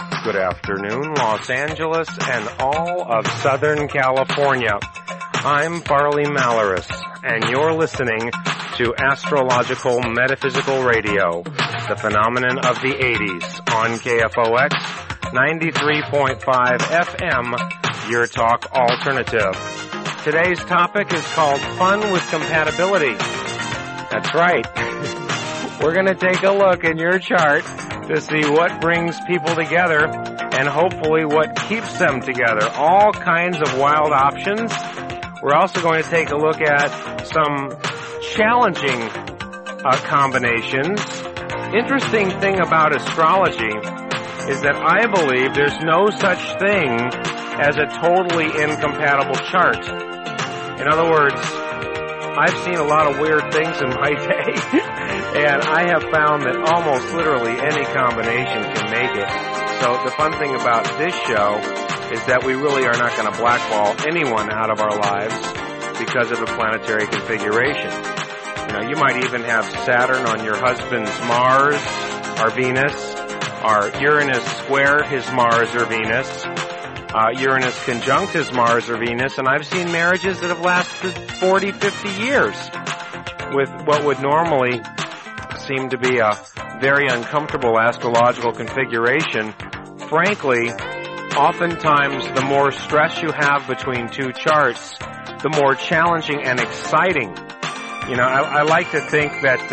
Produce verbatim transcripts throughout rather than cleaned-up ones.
Good afternoon, Los Angeles and all of Southern California. I'm Farley Malaris, and you're listening to Astrological Metaphysical Radio, the phenomenon of the eighties, on K F O X ninety-three point five F M, your talk alternative. Today's topic is called Fun with Compatibility. That's right. We're going to take a look in your chart to see what brings people together and hopefully what keeps them together. All kinds of wild options. We're also going to take a look at some challenging uh, combinations. Interesting thing about astrology is that I believe there's no such thing as a totally incompatible chart. In other words, I've seen a lot of weird things in my day, and I have found that almost literally any combination can make it. So the fun thing about this show is that we really are not going to blackball anyone out of our lives because of a planetary configuration. You know, you might even have Saturn on your husband's Mars or Venus, or Uranus square his Mars or Venus, uh, Uranus conjunct his Mars or Venus, and I've seen marriages that have lasted forty, fifty years with what would normally seem to be a very uncomfortable astrological configuration. Frankly, oftentimes the more stress you have between two charts, the more challenging and exciting. You know, I, I like to think that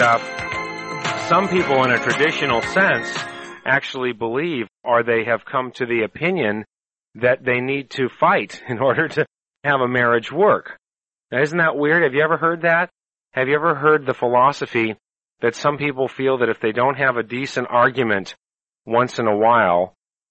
uh, some people in a traditional sense actually believe, or they have come to the opinion, that they need to fight in order to have a marriage work. Now, isn't that weird? Have you ever heard that? Have you ever heard the philosophy that some people feel that if they don't have a decent argument once in a while,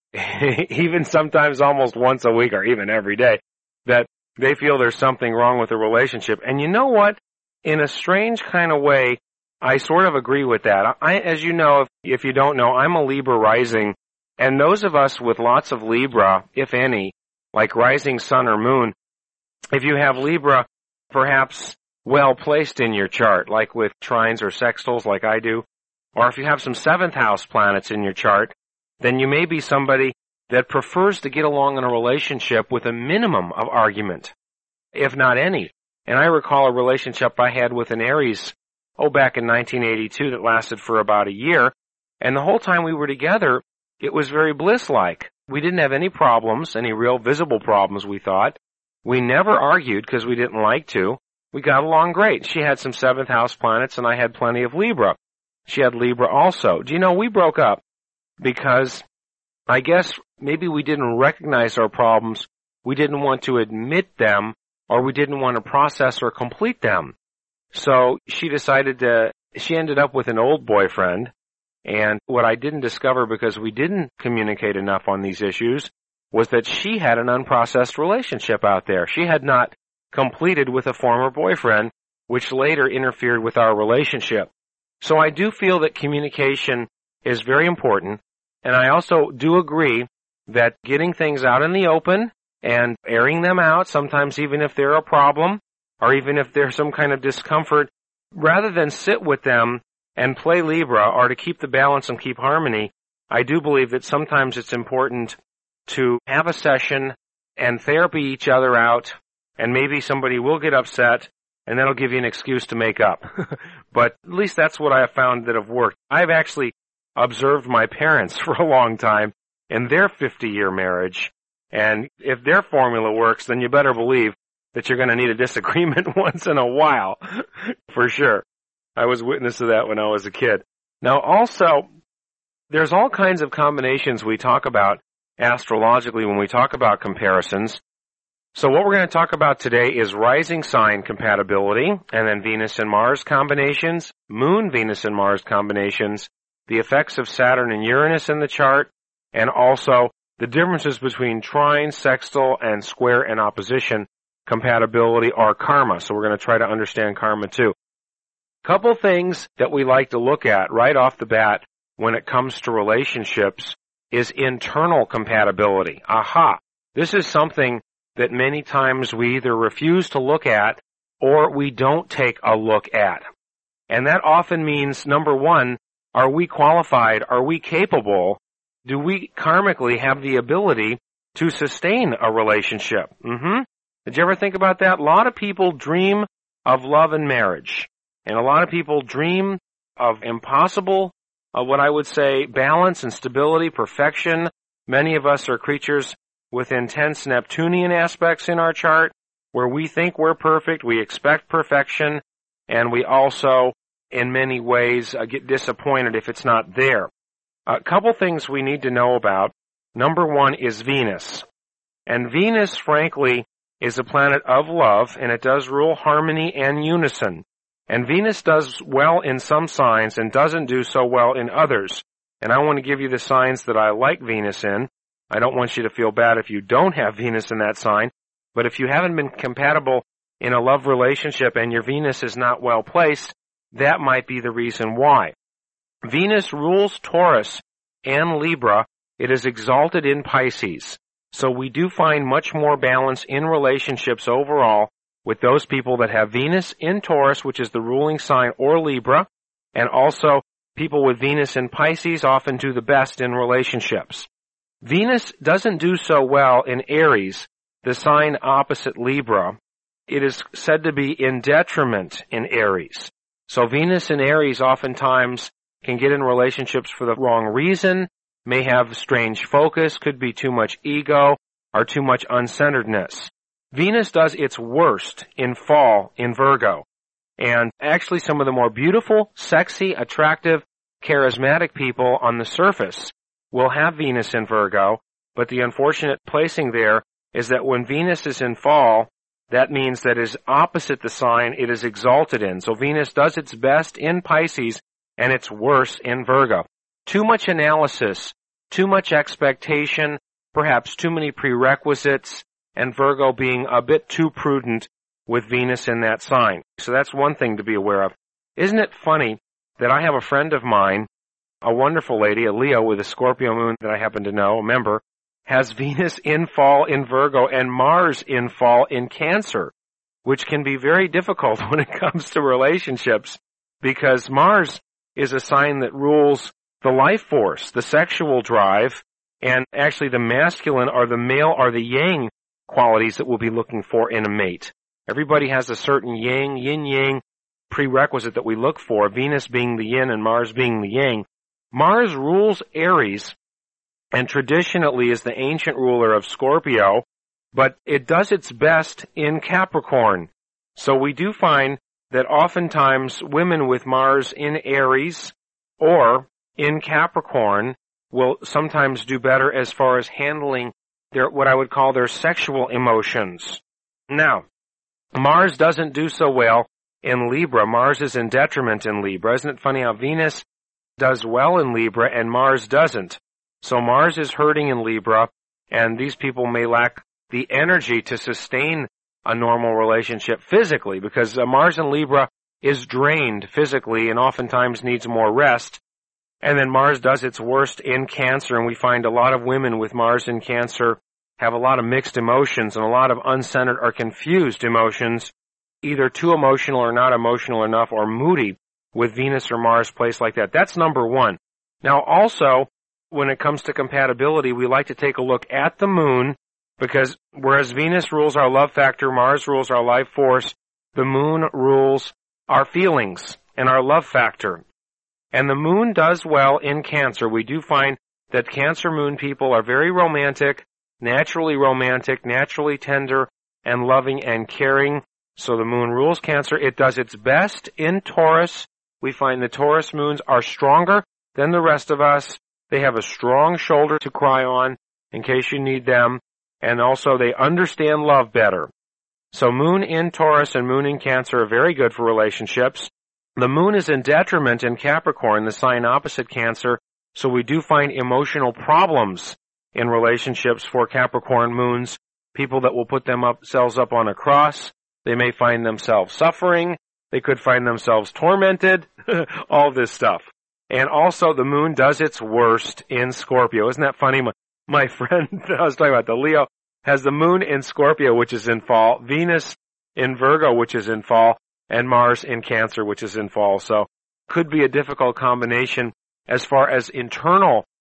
even sometimes almost once a week or even every day, that they feel there's something wrong with the relationship? And you know what? In a strange kind of way, I sort of agree with that. I, as you know, if, if you don't know, I'm a Libra rising, and those of us with lots of Libra, if any, like rising sun or moon, if you have Libra perhaps well placed in your chart, like with trines or sextiles like I do, or if you have some seventh house planets in your chart, then you may be somebody that prefers to get along in a relationship with a minimum of argument, if not any. And I recall a relationship I had with an Aries, oh, back in nineteen eighty-two that lasted for about a year, and the whole time we were together, it was very bliss-like. We didn't have any problems, any real visible problems, we thought. We never argued because we didn't like to. We got along great. She had some seventh house planets, and I had plenty of Libra. She had Libra also. Do you know, we broke up because I guess maybe we didn't recognize our problems, we didn't want to admit them, or we didn't want to process or complete them. So she decided to, she ended up with an old boyfriend, and what I didn't discover because we didn't communicate enough on these issues was that she had an unprocessed relationship out there. She had not completed with a former boyfriend, which later interfered with our relationship. So I do feel that communication is very important, and I also do agree that getting things out in the open and airing them out, sometimes even if they're a problem, or even if there's some kind of discomfort, rather than sit with them and play Libra, or to keep the balance and keep harmony, I do believe that sometimes it's important to have a session and therapy each other out, and maybe somebody will get upset, and that'll give you an excuse to make up. But at least that's what I have found that have worked. I've actually observed my parents for a long time in their fifty-year marriage, and if their formula works, then you better believe that you're going to need a disagreement once in a while, for sure. I was witness to that when I was a kid. Now, also, there's all kinds of combinations we talk about astrologically when we talk about comparisons. So what we're going to talk about today is rising sign compatibility, and then Venus and Mars combinations, Moon, Venus and Mars combinations, the effects of Saturn and Uranus in the chart, and also the differences between trine, sextile, and square and opposition compatibility or karma. So we're going to try to understand karma too. Couple things that we like to look at right off the bat when it comes to relationships is internal compatibility. Aha! This is something that many times we either refuse to look at or we don't take a look at. And that often means, number one, are we qualified, are we capable do we karmically have the ability to sustain a relationship? Mm-hmm. Did you ever think about that? A lot of people dream of love and marriage. And a lot of people dream of impossible, uh, what I would say, balance and stability, perfection. Many of us are creatures with intense Neptunian aspects in our chart, where we think we're perfect, we expect perfection, and we also, in many ways, uh, get disappointed if it's not there. A couple things we need to know about. Number one is Venus. And Venus, frankly, is a planet of love, and it does rule harmony and unison. And Venus does well in some signs and doesn't do so well in others. And I want to give you the signs that I like Venus in. I don't want you to feel bad if you don't have Venus in that sign. But if you haven't been compatible in a love relationship and your Venus is not well placed, that might be the reason why. Venus rules Taurus and Libra. It is exalted in Pisces. So we do find much more balance in relationships overall with those people that have Venus in Taurus, which is the ruling sign, or Libra, and also people with Venus in Pisces often do the best in relationships. Venus doesn't do so well in Aries, the sign opposite Libra. It is said to be in detriment in Aries. So Venus in Aries oftentimes can get in relationships for the wrong reason, may have strange focus, could be too much ego, or too much uncenteredness. Venus does its worst in fall in Virgo. And actually some of the more beautiful, sexy, attractive, charismatic people on the surface will have Venus in Virgo, but the unfortunate placing there is that when Venus is in fall, that means that is opposite the sign it is exalted in. So Venus does its best in Pisces and its worst in Virgo. Too much analysis, too much expectation, perhaps too many prerequisites, and Virgo being a bit too prudent with Venus in that sign. So that's one thing to be aware of. Isn't it funny that I have a friend of mine, a wonderful lady, a Leo with a Scorpio moon that I happen to know, a member, has Venus in fall in Virgo and Mars in fall in Cancer, which can be very difficult when it comes to relationships, because Mars is a sign that rules the life force, the sexual drive, and actually the masculine or the male or the yang qualities that we'll be looking for in a mate. Everybody has a certain yang, yin-yang prerequisite that we look for, Venus being the yin and Mars being the yang. Mars rules Aries and traditionally is the ancient ruler of Scorpio, but it does its best in Capricorn. So we do find that oftentimes women with Mars in Aries or in Capricorn will sometimes do better as far as handling their, what I would call their sexual emotions. Now, Mars doesn't do so well in Libra. Mars is in detriment in Libra. Isn't it funny how Venus does well in Libra and Mars doesn't? So Mars is hurting in Libra, and these people may lack the energy to sustain a normal relationship physically, because uh, Mars in Libra is drained physically and oftentimes needs more rest. And then Mars does its worst in Cancer, and we find a lot of women with Mars in Cancer have a lot of mixed emotions and a lot of uncentered or confused emotions, either too emotional or not emotional enough, or moody with Venus or Mars placed like that. That's number one. Now also, when it comes to compatibility, we like to take a look at the moon, because whereas Venus rules our love factor, Mars rules our life force, the moon rules our feelings and our love factor. And the moon does well in Cancer. We do find that Cancer moon people are very romantic, naturally romantic, naturally tender and loving and caring. So the moon rules Cancer. It does its best in Taurus. We find the Taurus moons are stronger than the rest of us. They have a strong shoulder to cry on in case you need them. And also they understand love better. So moon in Taurus and moon in Cancer are very good for relationships. The moon is in detriment in Capricorn, the sign opposite Cancer, so we do find emotional problems in relationships for Capricorn moons, people that will put themselves up on a cross. They may find themselves suffering. They could find themselves tormented, all this stuff. And also the moon does its worst in Scorpio. Isn't that funny? My, my friend that I was talking about, the Leo, has the moon in Scorpio, which is in fall, Venus in Virgo, which is in fall, and Mars in Cancer, which is in fall. So could be a difficult combination as far as internal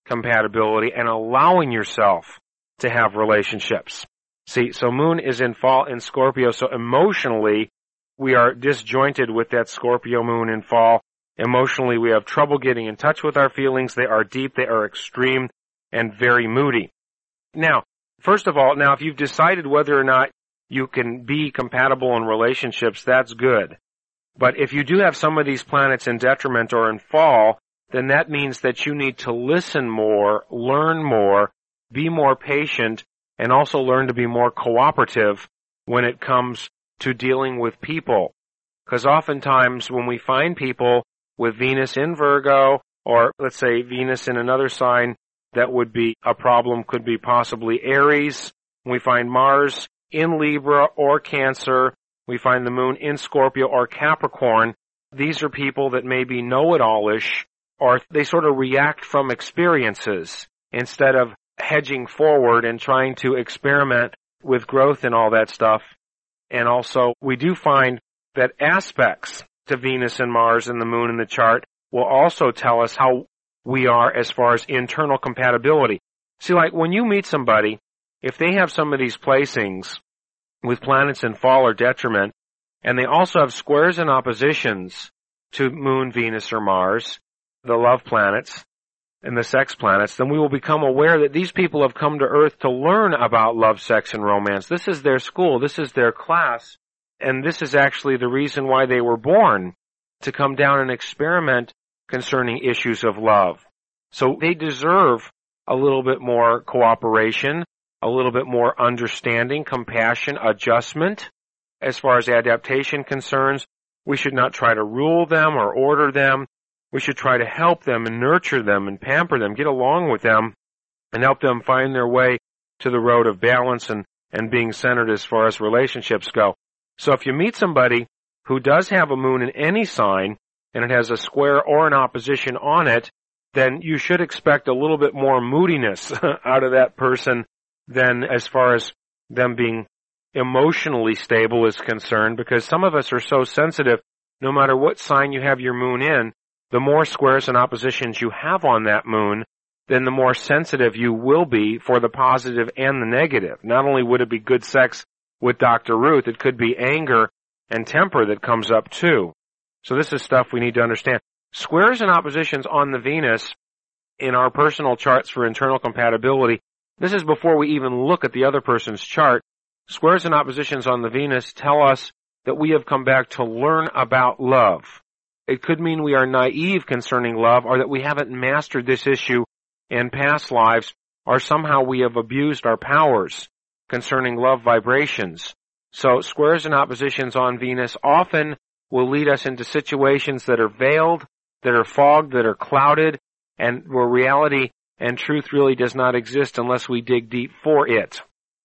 compatibility and allowing yourself to have relationships. See, so Moon is in fall in Scorpio, so emotionally we are disjointed with that Scorpio Moon in fall. Emotionally we have trouble getting in touch with our feelings. They are deep, they are extreme, and very moody. Now, first of all, now if you've decided whether or not you can be compatible in relationships, that's good. But if you do have some of these planets in detriment or in fall, then that means that you need to listen more, learn more, be more patient, and also learn to be more cooperative when it comes to dealing with people. Because oftentimes when we find people with Venus in Virgo, or let's say Venus in another sign that would be a problem, could be possibly Aries, we find Mars in Libra or Cancer, we find the Moon in Scorpio or Capricorn, these are people that may be know-it-all-ish, or they sort of react from experiences instead of hedging forward and trying to experiment with growth and all that stuff. And also, we do find that aspects to Venus and Mars and the Moon in the chart will also tell us how we are as far as internal compatibility. See, like when you meet somebody, if they have some of these placings with planets in fall or detriment, and they also have squares and oppositions to Moon, Venus, or Mars, the love planets, and the sex planets, then we will become aware that these people have come to Earth to learn about love, sex, and romance. This is their school. This is their class. And this is actually the reason why they were born, to come down and experiment concerning issues of love. So they deserve a little bit more cooperation, a little bit more understanding, compassion, adjustment. As far as adaptation concerns, we should not try to rule them or order them. We should try to help them and nurture them and pamper them, get along with them, and help them find their way to the road of balance and, and being centered as far as relationships go. So if you meet somebody who does have a Moon in any sign, and it has a square or an opposition on it, then you should expect a little bit more moodiness out of that person than as far as them being emotionally stable is concerned, because some of us are so sensitive, no matter what sign you have your Moon in, the more squares and oppositions you have on that Moon, then the more sensitive you will be for the positive and the negative. Not only would it be good sex with Doctor Ruth, it could be anger and temper that comes up too. So this is stuff we need to understand. Squares and oppositions on the Venus in our personal charts for internal compatibility, this is before we even look at the other person's chart. Squares and oppositions on the Venus tell us that we have come back to learn about love. It could mean we are naive concerning love, or that we haven't mastered this issue in past lives, or somehow we have abused our powers concerning love vibrations. So squares and oppositions on Venus often will lead us into situations that are veiled, that are fogged, that are clouded, and where reality and truth really does not exist unless we dig deep for it.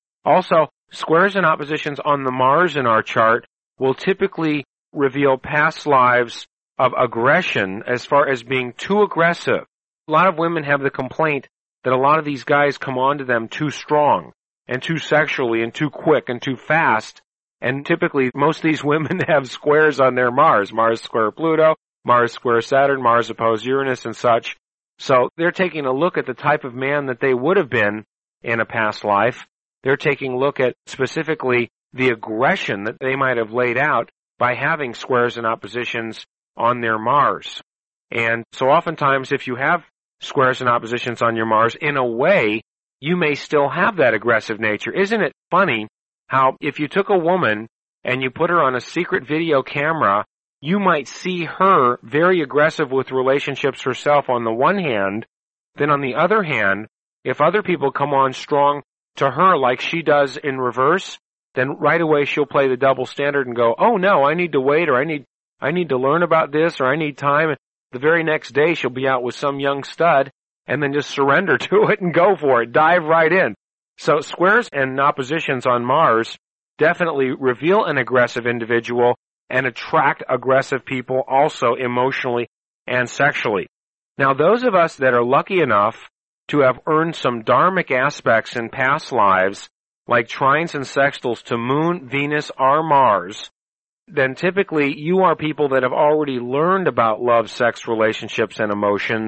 Also, squares and oppositions on the Mars in our chart will typically reveal past lives of aggression as far as being too aggressive. A lot of women have the complaint that a lot of these guys come onto them too strong and too sexually and too quick and too fast. And typically, most of these women have squares on their Mars. Mars square Pluto, Mars square Saturn, Mars opposed Uranus and such. So they're taking a look at the type of man that they would have been in a past life. They're taking a look at specifically the aggression that they might have laid out by having squares and oppositions on their Mars. And so oftentimes if you have squares and oppositions on your Mars, in a way, you may still have that aggressive nature. Isn't it funny how if you took a woman and you put her on a secret video camera, you might see her very aggressive with relationships herself on the one hand, then on the other hand, if other people come on strong to her like she does in reverse, then right away she'll play the double standard and go, oh no, I need to wait, or I need I need to learn about this, or I need time. The very next day she'll be out with some young stud and then just surrender to it and go for it, dive right in. So squares and oppositions on Mars definitely reveal an aggressive individual and attract aggressive people also emotionally and sexually. Now those of us that are lucky enough to have earned some dharmic aspects in past lives, like trines and sextiles to Moon, Venus, or Mars, then typically you are people that have already learned about love, sex, relationships, and emotions,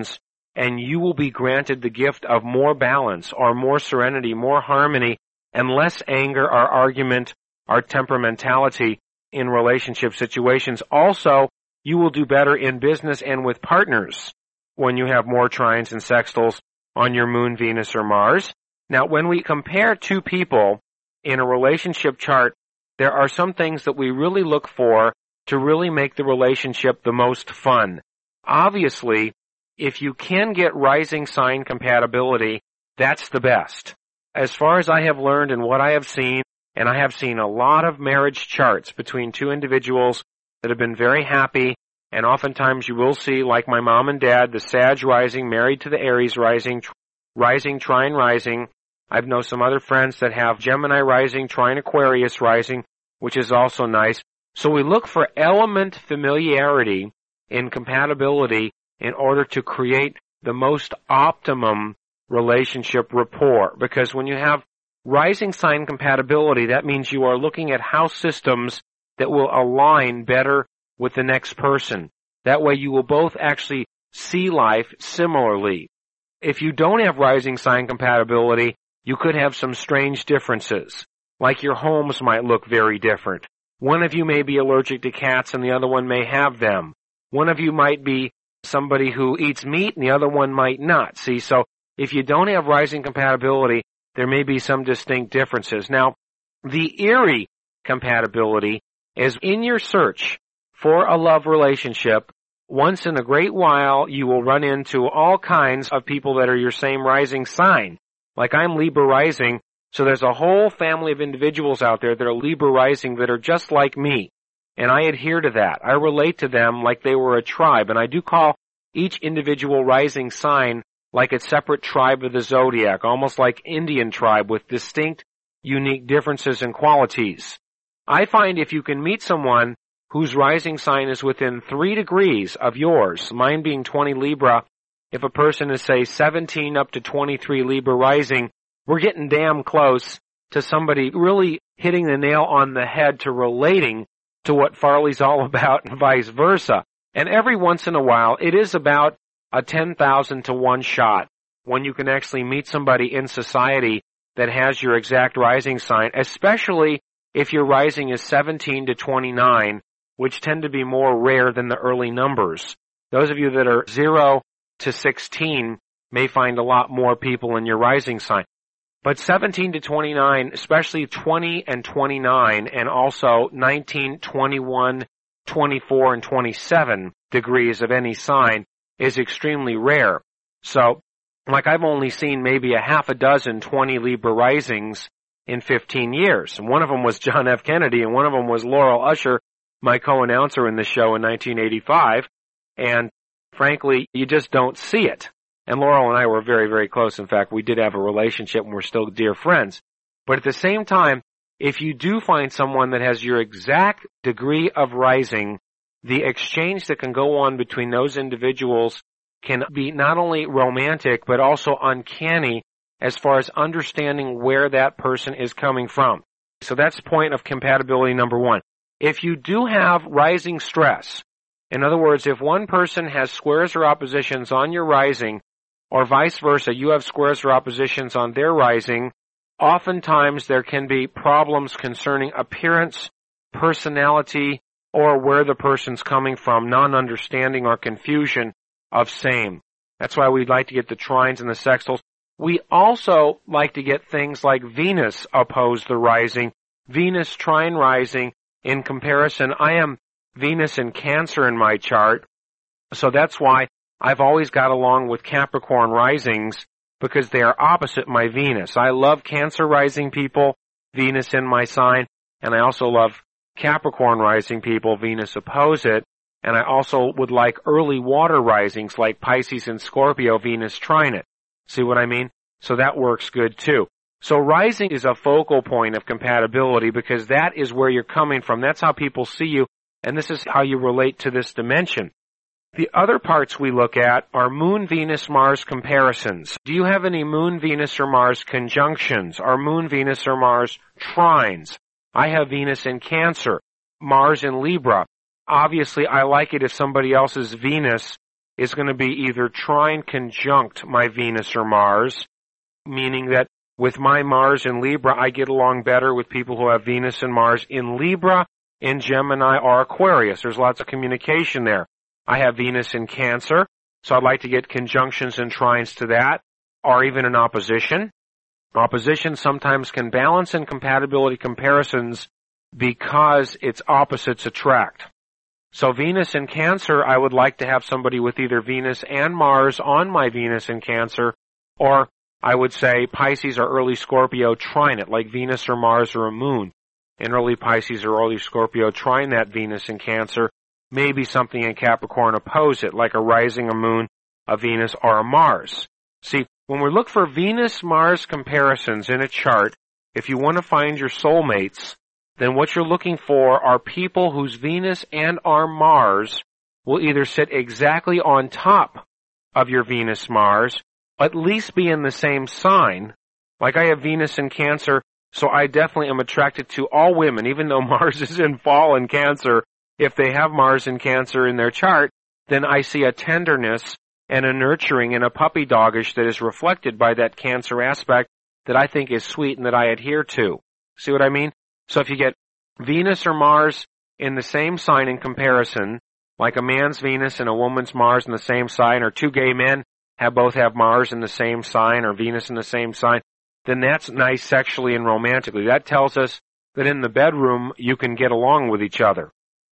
and you will be granted the gift of more balance or more serenity, more harmony, and less anger or argument or temperamentality in relationship situations. Also, you will do better in business and with partners when you have more trines and sextiles on your moon, Venus, or Mars. Now, when we compare two people in a relationship chart, there are some things that we really look for to really make the relationship the most fun. Obviously, if you can get rising sign compatibility, that's the best. As far as I have learned and what I have seen, and I have seen a lot of marriage charts between two individuals that have been very happy, and oftentimes you will see, like my mom and dad, the Sag rising married to the Aries rising, rising, trine rising. I've known some other friends that have Gemini rising, trine Aquarius rising, which is also nice. So we look for element familiarity in compatibility in order to create the most optimum relationship rapport. Because when you have rising sign compatibility, that means you are looking at house systems that will align better with the next person. That way you will both actually see life similarly. If you don't have rising sign compatibility, you could have some strange differences. Like your homes might look very different. One of you may be allergic to cats and the other one may have them. One of you might be somebody who eats meat and the other one might not. See, so if you don't have rising compatibility, there may be some distinct differences. Now, the eerie compatibility is in your search for a love relationship. Once in a great while, you will run into all kinds of people that are your same rising sign. Like I'm Libra rising, so there's a whole family of individuals out there that are Libra rising that are just like me. And I adhere to that. I relate to them like they were a tribe. And I do call each individual rising sign like a separate tribe of the zodiac, almost like Indian tribe with distinct, unique differences and qualities. I find if you can meet someone whose rising sign is within three degrees of yours, mine being twenty Libra, if a person is, say, seventeen up to twenty-three Libra rising, we're getting damn close to somebody really hitting the nail on the head to relating to what Farley's all about and vice versa. And every once in a while, it is about a ten thousand to one shot when you can actually meet somebody in society that has your exact rising sign, especially if your rising is seventeen to twenty-nine, which tend to be more rare than the early numbers. Those of you that are zero to sixteen may find a lot more people in your rising sign. But seventeen to twenty-nine, especially twenty and twenty-nine, and also nineteen, twenty-one, twenty-four, and twenty-seven degrees of any sign is extremely rare. So, like I've only seen maybe a half a dozen twenty Libra risings in fifteen years. And one of them was John F. Kennedy, and one of them was Laurel Usher, my co-announcer in the show in nineteen eighty-five. And frankly, you just don't see it. And Laurel and I were very, very close. In fact, we did have a relationship and we're still dear friends. But at the same time, if you do find someone that has your exact degree of rising, the exchange that can go on between those individuals can be not only romantic, but also uncanny as far as understanding where that person is coming from. So that's point of compatibility number one. If you do have rising stress, in other words, if one person has squares or oppositions on your rising, or vice versa, you have squares or oppositions on their rising, oftentimes there can be problems concerning appearance, personality, or where the person's coming from, non-understanding or confusion of same. That's why we'd like to get the trines and the sextiles. We also like to get things like Venus opposed the rising, Venus trine rising. In comparison, I am Venus in Cancer in my chart, so that's why I've always got along with Capricorn risings, because they are opposite my Venus. I love Cancer rising people, Venus in my sign, and I also love Capricorn rising people, Venus opposite, and I also would like early water risings like Pisces and Scorpio, Venus trine it. See what I mean? So that works good too. So rising is a focal point of compatibility because that is where you're coming from. That's how people see you, and this is how you relate to this dimension. The other parts we look at are Moon, Venus, Mars comparisons. Do you have any Moon, Venus, or Mars conjunctions? Or Moon, Venus, or Mars trines? I have Venus in Cancer, Mars in Libra. Obviously, I like it if somebody else's Venus is going to be either trine conjunct my Venus or Mars, meaning that with my Mars in Libra, I get along better with people who have Venus and Mars in Libra, in Gemini, or Aquarius. There's lots of communication there. I have Venus in Cancer, so I'd like to get conjunctions and trines to that, or even an opposition. Opposition sometimes can balance in compatibility comparisons because its opposites attract. So Venus in Cancer, I would like to have somebody with either Venus and Mars on my Venus in Cancer, or I would say Pisces or early Scorpio trine it, like Venus or Mars or a moon. In early Pisces or early Scorpio trine that Venus in Cancer. Maybe something in Capricorn oppose it, like a rising, a moon, a Venus, or a Mars. See, when we look for Venus-Mars comparisons in a chart, if you want to find your soulmates, then what you're looking for are people whose Venus and or Mars will either sit exactly on top of your Venus-Mars, at least be in the same sign. Like I have Venus in Cancer, so I definitely am attracted to all women, even though Mars is in fall in Cancer. If they have Mars in Cancer in their chart, then I see a tenderness and a nurturing and a puppy doggish that is reflected by that Cancer aspect that I think is sweet and that I adhere to. See what I mean? So if you get Venus or Mars in the same sign in comparison, like a man's Venus and a woman's Mars in the same sign, or two gay men have both have Mars in the same sign or Venus in the same sign, then that's nice sexually and romantically. That tells us that in the bedroom you can get along with each other.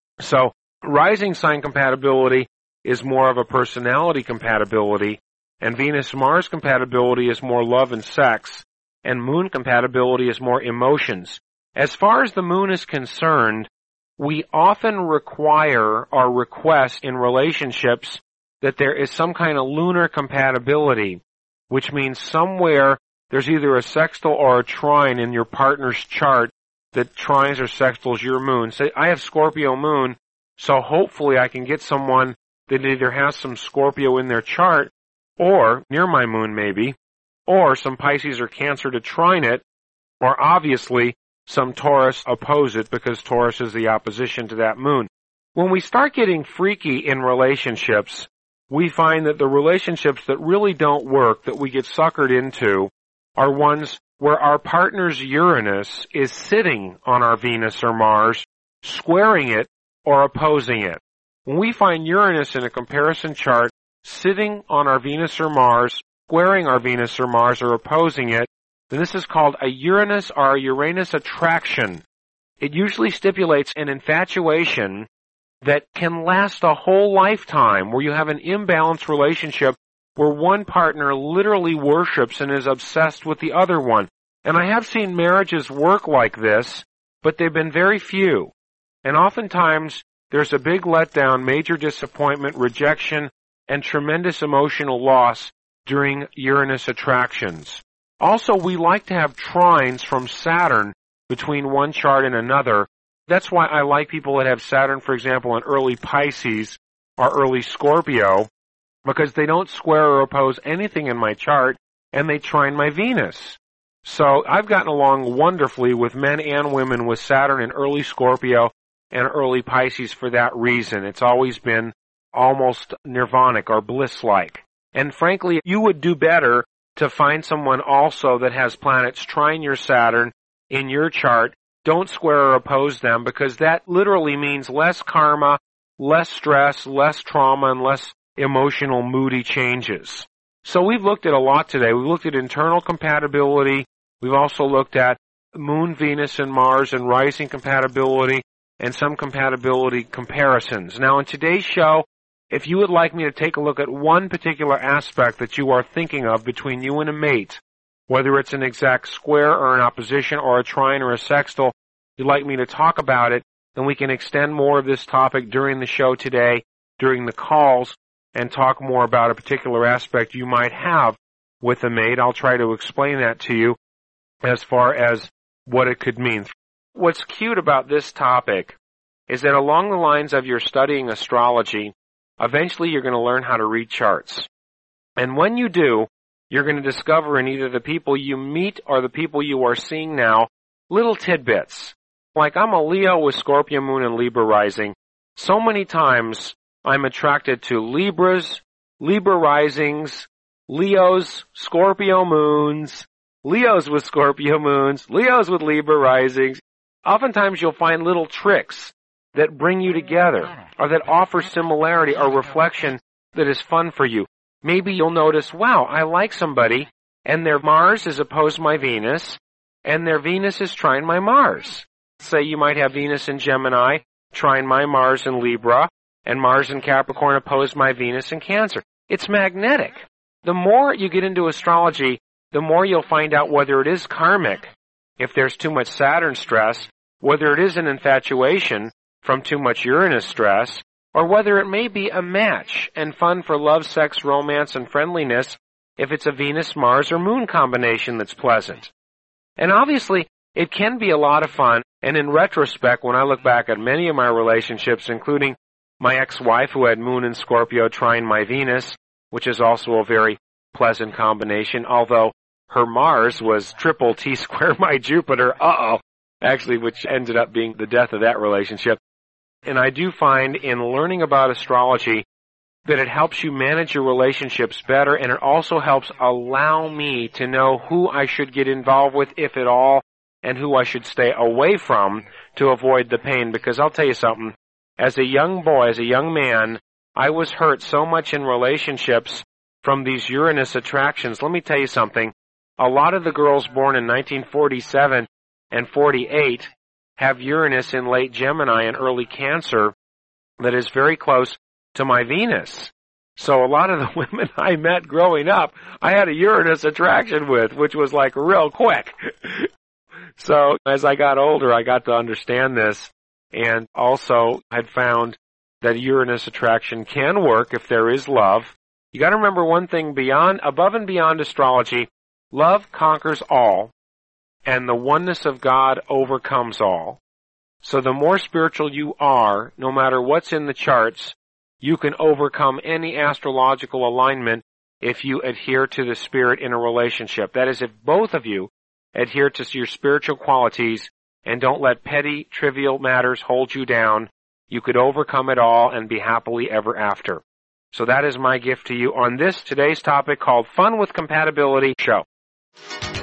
So rising sign compatibility is more of a personality compatibility, and Venus-Mars compatibility is more love and sex, and moon compatibility is more emotions. As far as the moon is concerned, we often require or request in relationships that there is some kind of lunar compatibility, which means somewhere there's either a sextile or a trine in your partner's chart that trines or sextiles your moon. Say, I have Scorpio moon, so hopefully I can get someone that either has some Scorpio in their chart, or near my moon maybe, or some Pisces or Cancer to trine it, or obviously some Taurus oppose it because Taurus is the opposition to that moon. When we start getting freaky in relationships, we find that the relationships that really don't work, that we get suckered into, are ones where our partner's Uranus is sitting on our Venus or Mars, squaring it or opposing it. When we find Uranus in a comparison chart sitting on our Venus or Mars, squaring our Venus or Mars or opposing it, then this is called a Uranus or a Uranus attraction. It usually stipulates an infatuation that can last a whole lifetime, where you have an imbalanced relationship where one partner literally worships and is obsessed with the other one. And I have seen marriages work like this, but they've been very few. And oftentimes, there's a big letdown, major disappointment, rejection, and tremendous emotional loss during Uranus attractions. Also, we like to have trines from Saturn between one chart and another. That's why I like people that have Saturn, for example, in early Pisces or early Scorpio, because they don't square or oppose anything in my chart, and they trine my Venus. So I've gotten along wonderfully with men and women with Saturn in early Scorpio and early Pisces for that reason. It's always been almost nirvanic or bliss-like. And frankly, you would do better to find someone also that has planets trine your Saturn in your chart. Don't square or oppose them, because that literally means less karma, less stress, less trauma, and less emotional moody changes. So we've looked at a lot today. We've looked at internal compatibility. We've also looked at Moon, Venus, and Mars and rising compatibility and some compatibility comparisons. Now in today's show, if you would like me to take a look at one particular aspect that you are thinking of between you and a mate, whether it's an exact square or an opposition or a trine or a sextile, you'd like me to talk about it, then we can extend more of this topic during the show today, during the calls, and talk more about a particular aspect you might have with a mate. I'll try to explain that to you as far as what it could mean. What's cute about this topic is that along the lines of your studying astrology, eventually you're going to learn how to read charts. And when you do, you're going to discover in either the people you meet or the people you are seeing now, little tidbits. Like I'm a Leo with Scorpio moon and Libra rising. So many times I'm attracted to Libras, Libra risings, Leos, Scorpio moons, Leos with Scorpio moons, Leos with Libra risings. Oftentimes you'll find little tricks that bring you together or that offer similarity or reflection that is fun for you. Maybe you'll notice, wow, I like somebody and their Mars is opposed to my Venus and their Venus is trine my Mars. Say you might have Venus in Gemini, trine my Mars in Libra, and Mars in Capricorn opposed my Venus in Cancer. It's magnetic. The more you get into astrology, the more you'll find out whether it is karmic, if there's too much Saturn stress, whether it is an infatuation from too much Uranus stress, or whether it may be a match and fun for love, sex, romance, and friendliness if it's a Venus, Mars, or Moon combination that's pleasant. And obviously, it can be a lot of fun, and in retrospect, when I look back at many of my relationships, including my ex-wife who had Moon in Scorpio trine my Venus, which is also a very pleasant combination, although her Mars was triple T-square my Jupiter, uh-oh, actually, which ended up being the death of that relationship. And I do find in learning about astrology that it helps you manage your relationships better, and it also helps allow me to know who I should get involved with, if at all, and who I should stay away from to avoid the pain. Because I'll tell you something, as a young boy, as a young man, I was hurt so much in relationships from these Uranus attractions. Let me tell you something. A lot of the girls born in nineteen forty-seven and forty-eight have Uranus in late Gemini and early Cancer that is very close to my Venus. So a lot of the women I met growing up, I had a Uranus attraction with, which was like real quick. So as I got older, I got to understand this, and also had found that Uranus attraction can work if there is love. You got to remember one thing, beyond, above and beyond astrology, love conquers all, and the oneness of God overcomes all. So the more spiritual you are, no matter what's in the charts, you can overcome any astrological alignment if you adhere to the spirit in a relationship. That is, if both of you adhere to your spiritual qualities and don't let petty, trivial matters hold you down, you could overcome it all and be happily ever after. So that is my gift to you on this, today's topic called Fun with Compatibility Show.